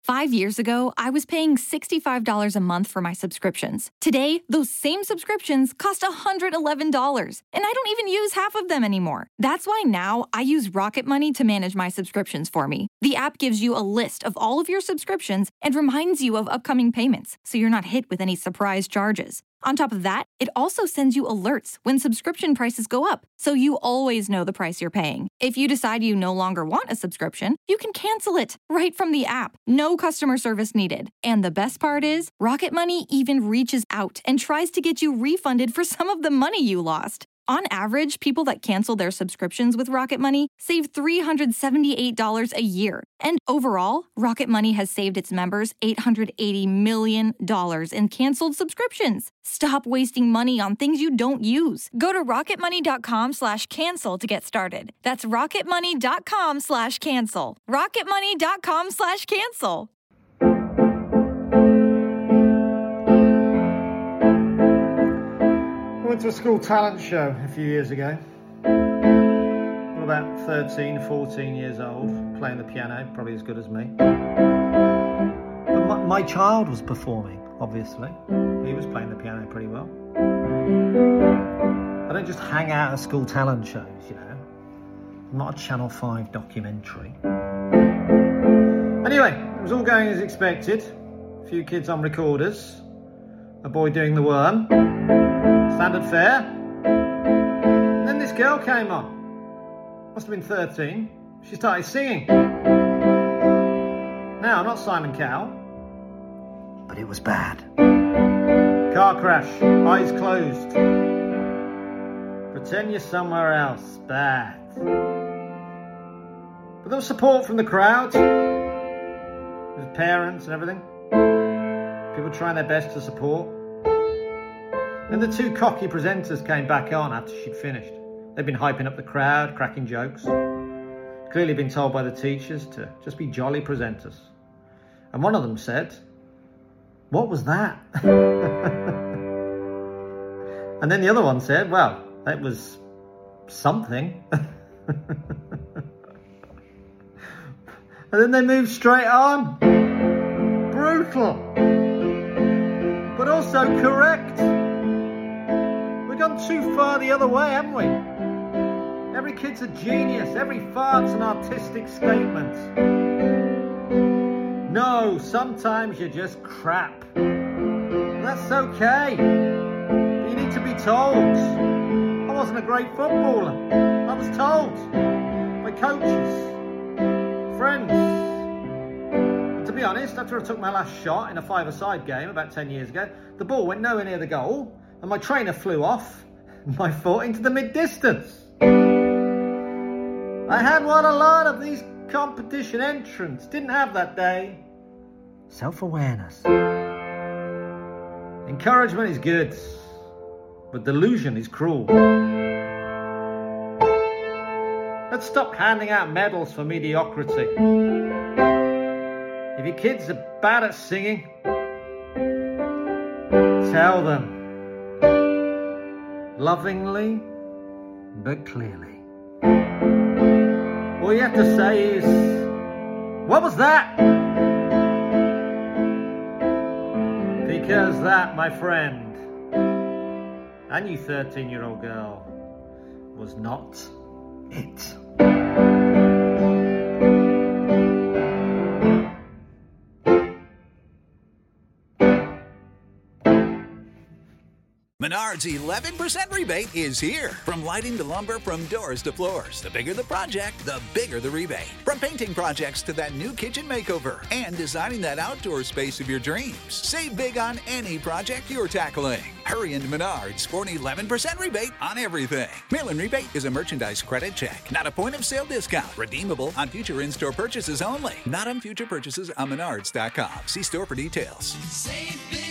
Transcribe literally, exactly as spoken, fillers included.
Five years ago, I was paying sixty-five dollars a month for my subscriptions. Today, those same subscriptions cost one hundred eleven dollars, and I don't even use half of them anymore. That's why now I use Rocket Money to manage my subscriptions for me. The app gives you a list of all of your subscriptions and reminds you of upcoming payments, so you're not hit with any surprise charges. On top of that, it also sends you alerts when subscription prices go up, so you always know the price you're paying. If you decide you no longer want a subscription, you can cancel it right from the app. No customer service needed. And the best part is, Rocket Money even reaches out and tries to get you refunded for some of the money you lost. On average, people that cancel their subscriptions with Rocket Money save three hundred seventy-eight dollars a year. And overall, Rocket Money has saved its members eight hundred eighty million dollars in canceled subscriptions. Stop wasting money on things you don't use. Go to rocketmoney.com slash cancel to get started. That's rocketmoney.com slash cancel. rocketmoney.com slash cancel. I went to a school talent show a few years ago. I'm about thirteen, fourteen years old, playing the piano, probably as good as me. But my, my child was performing, obviously. He was playing the piano pretty well. I don't just hang out at school talent shows, you know. I'm not a Channel five documentary. Anyway, it was all going as expected. A few kids on recorders. A boy doing the worm. Standard fare. And then this girl came on. Must have been thirteen. She started singing. Now, not Simon Cowell, but it was bad. Car crash, eyes closed. Pretend you're somewhere else. Bad. But there was support from the crowd. With parents and everything. People trying their best to support. Then the two cocky presenters came back on after she'd finished. They'd been hyping up the crowd, cracking jokes. Clearly been told by the teachers to just be jolly presenters. And one of them said, "What was that?" And then the other one said, "Well, that was something." And then they moved straight on. Brutal. But also correct. We've gone too far the other way, haven't we? Every kid's a genius. Every fart's an artistic statement. No, sometimes you're just crap. That's okay. But you need to be told. I wasn't a great footballer. I was told. By coaches. Friends. And to be honest, after I took my last shot in a five-a-side game about ten years ago, the ball went nowhere near the goal. And my trainer flew off my foot into the mid-distance. I had what a lot of these competition entrants didn't have that day. Self-awareness. Encouragement is good, but delusion is cruel. Let's stop handing out medals for mediocrity. If your kids are bad at singing, tell them. Lovingly, but clearly. All you have to say is, "What was that?" Because that, my friend, and you thirteen-year-old girl, was not it. Menards eleven percent rebate is here. From lighting to lumber, from doors to floors. The bigger the project, the bigger the rebate. From painting projects to that new kitchen makeover and designing that outdoor space of your dreams. Save big on any project you're tackling. Hurry into Menards for an eleven percent rebate on everything. Mail-in rebate is a merchandise credit check, not a point-of-sale discount. Redeemable on future in-store purchases only. Not on future purchases on menards dot com. See store for details. Save big.